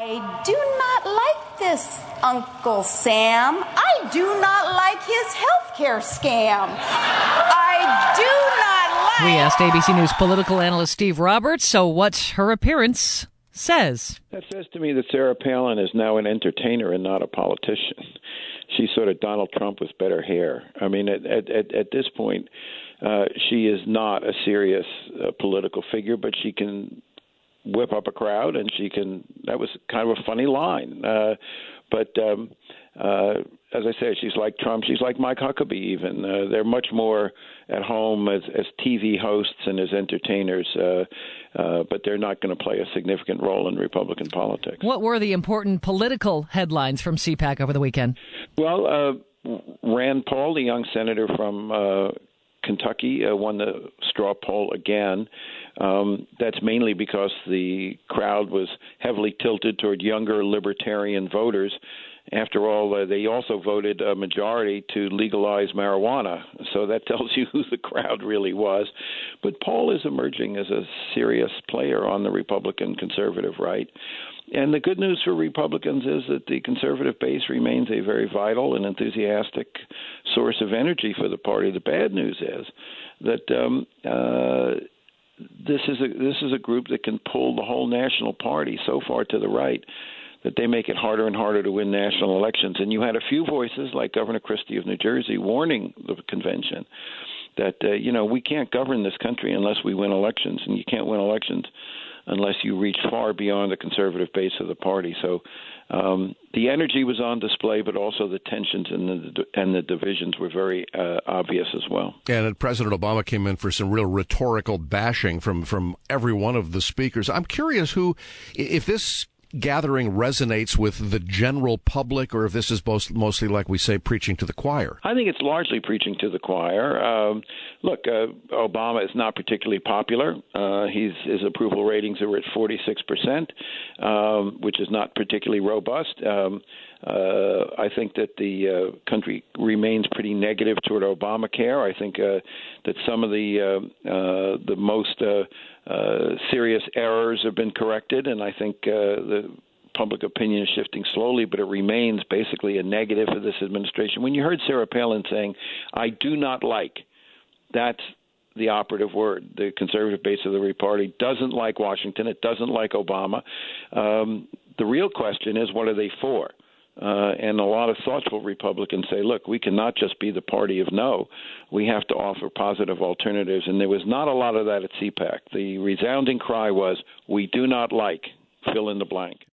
I do not like this Uncle Sam. I do not like his healthcare scam. I do not like... We asked ABC News political analyst Steve Roberts, so what her appearance says. That says to me that Sarah Palin is now an entertainer and not a politician. She's sort of Donald Trump with better hair. I mean, at this point, she is not a serious political figure, but she can whip up a crowd, and she can. That was kind of a funny line. But as I say, she's like Trump. She's like Mike Huckabee even. They're much more at home as TV hosts and as entertainers, but they're not going to play a significant role in Republican politics. What were the important political headlines from CPAC over the weekend? Well, Rand Paul, the young senator from Kentucky, won the straw poll again. That's mainly because the crowd was heavily tilted toward younger libertarian voters. After all, they also voted a majority to legalize marijuana, so that tells you who the crowd really was. But Paul is emerging as a serious player on the Republican conservative right. And the good news for Republicans is that the conservative base remains a very vital and enthusiastic source of energy for the party. The bad news is that this is a group that can pull the whole national party so far to the right that they make it harder and harder to win national elections. And you had a few voices like Governor Christie of New Jersey warning the convention that, we can't govern this country unless we win elections, and you can't win elections unless you reach far beyond the conservative base of the party. So the energy was on display, but also the tensions and the divisions were very obvious as well. And President Obama came in for some real rhetorical bashing from every one of the speakers. I'm curious if this gathering resonates with the general public, or if this is mostly, like we say, preaching to the choir. I think it's largely preaching to the choir. Look, Obama is not particularly popular. His approval ratings are at 46%, which is not particularly robust. I think that the country remains pretty negative toward Obamacare. I think that some of the most serious errors have been corrected, and I think the public opinion is shifting slowly, but it remains basically a negative for this administration. When you heard Sarah Palin saying, I do not like, that's the operative word. The conservative base of the Republican Party doesn't like Washington. It doesn't like Obama. The real question is, what are they for? And a lot of thoughtful Republicans say, look, we cannot just be the party of no. We have to offer positive alternatives. And there was not a lot of that at CPAC. The resounding cry was, we do not like, fill in the blank.